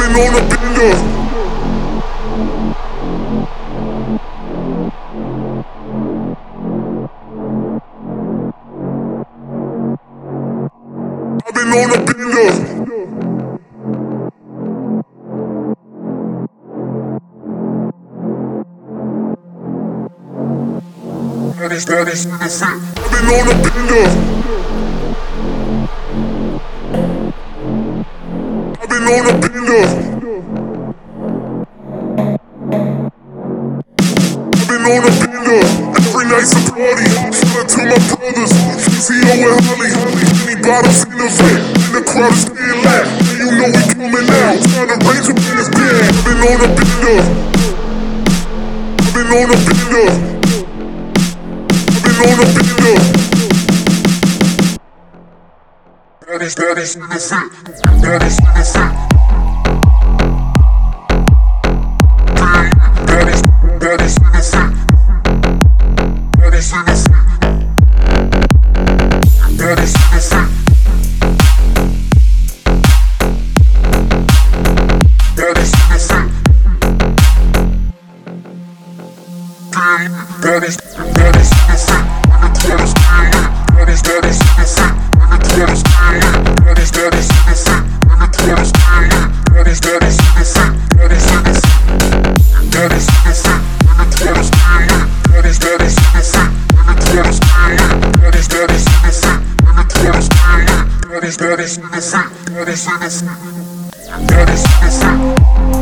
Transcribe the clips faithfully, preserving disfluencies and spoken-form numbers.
been on a bender. I've been on a bender. That is, that is, that is it. I've been on a bender. I've been on a bender. I've been on a bender. Every night's a party. Shout out to my brothers, T O and Holly. Many bottles in the vet, and the crowd is staying loud. And you know we coming out, trying to range up in this band. I've been on a bender. I've been on a bender. On a bender. That is, that is, that is it. That is, that is it. That is, that is, that is it. That is, that is it. That is, that is it. That is, that is it. That is, that is, that is it. That is, that is, that is, that is it. That is, that is, that is, that is it. That is, that is, that is, that is it. That is, that is, that is, that is it. That is, that is, that is, that is it. That is, that is, that is, that is it. That is, that is, that is, that is it. That is, that is, that is it. That is, that is it.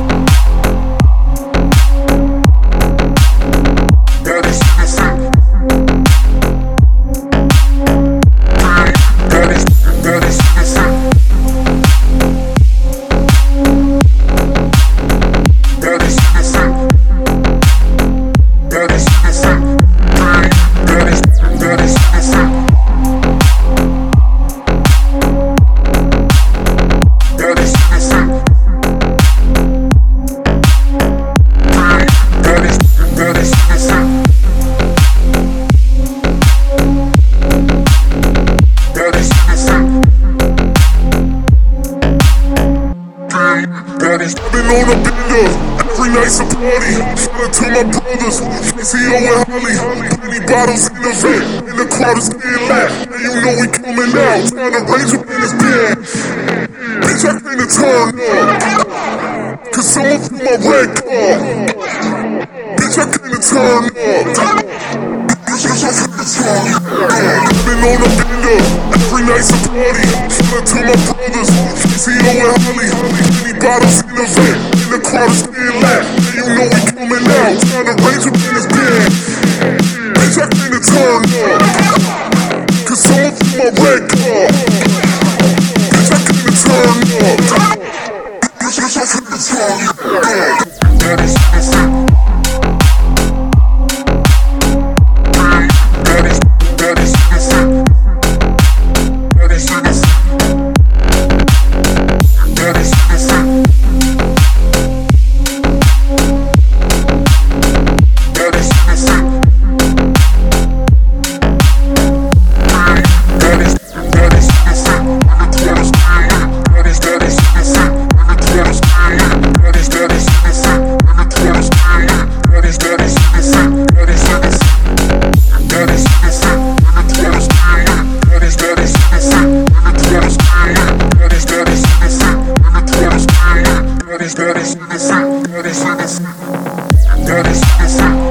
I've been on a bender. Every night's a party. Shout out to my brothers, T O and Holly. Many bottles in the vet, and the crowd is staying loud. And you know we coming out, trying to range up in this band. Bitch, I came to turn up, cause someone threw my red car. Bitch, I came to turn up. I've been on a bender. Every night's a party. Shout out to my brothers, T O and Holly. Many bottles in the vet, and the crowd is staying loud. And you know we coming out, trying to range up in this band. Bitch, I came to turn up, cause someone threw my red car. Bitch, I came to turn up. Bitch, I came to turn up. That is, that is it. That is, that is, that is, that is, that is, that is, that is,